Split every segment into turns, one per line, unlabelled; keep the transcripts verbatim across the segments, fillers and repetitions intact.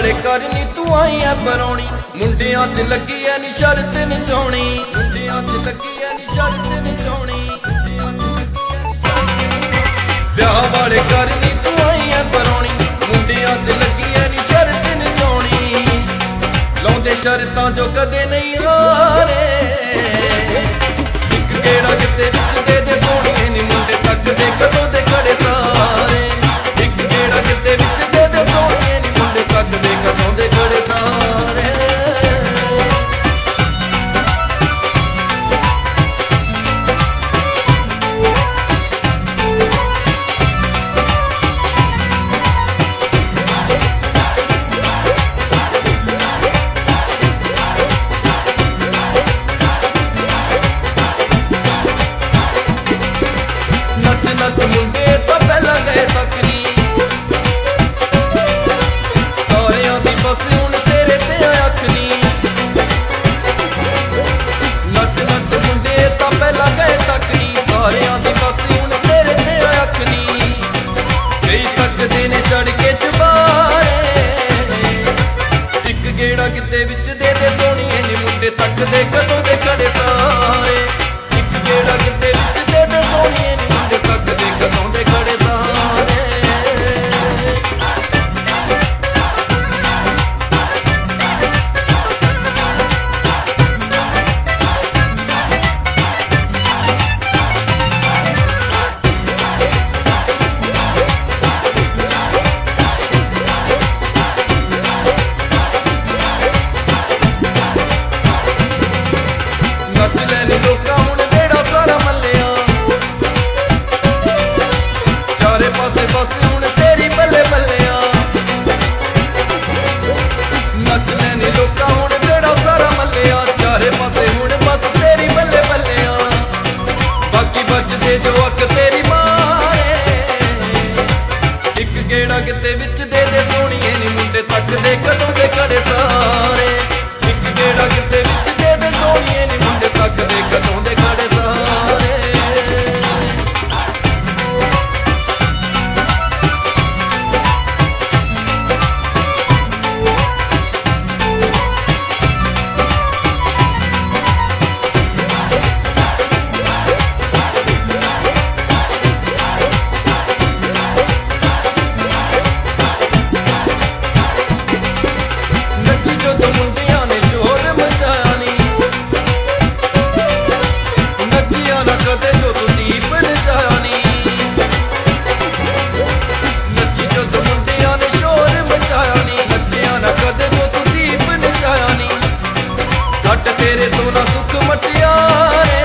वाले कर नी तू आई है परौनी मुंडियां च लगी है नी शर्त नचाउणी मुंडियां च लगी है नी शर्त नचाउणी ब्याह वाले कर नी तू आई है परौनी मुंडियां च लगी है नी शर्त नचाउणी लाउंदे शर्तां जो कदे नहीं हारे इक गेड़ा किते विच दे दे सोहणीए नी मुंडे तकदे कदों दे खड़े सारे इक गेड़ा किते विच दे दे सोहणीए नी मुंडे तकदे कदों दे खड़े सारे नच मुंडे तो पहला गए तक नी सारियां दी बस हुण तेरे ते अख नी नच नच मुंडे तो पहला गए तक नी सारियां दी बस हुण तेरे ते अख नी कई तकदे ने चढ़ के चबारे इक गेड़ा किते विच दे दे सोहणीए नी मुंडे तकदे कदों दे खड़े सारे इक गेड़ा किते विच दे दे सोहणीए नी मुंडे तकदे कदों दे खड़े सारे नच लैनी लोकां हुण बेड़ा सारा मल्लिया चारे पासे बस हुण तेरी बल्ले बल्लिया नच लैनी लोकां हुण बेड़ा सारा मल्लिया चारे पासे हुण बस तेरी बल्ले बल्लिया बाकी बचदे जो अक तेरी मारे इक गेड़ा किते विच दे दे सोहणीए नी मुंडे तकदे कदों दे खड़े सारे इक गेड़ा किते विच दे दे सोहणीए नी मुंडे तकदे कदों दे खड़े सारे नची जो तो मुंडियां ने शोर मचाया नी नचिया ना कदे जो तू दीप नचाया नी नची जो तो मुंडियां ने शोर मचाया नी नचिया ना कदे जो तू दीप नचाया नी घट तेरे तो ना सुख मटियारे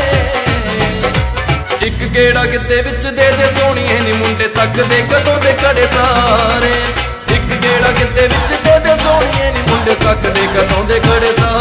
इक गेड़ा किते विच दे दे सोहणीए नी मुंडे तकदे कदों दे खड़े सारे इक गेड़ा किते विच दे दे सोहणीए नी मुंडे तकदे कदों दे खड़े सारे।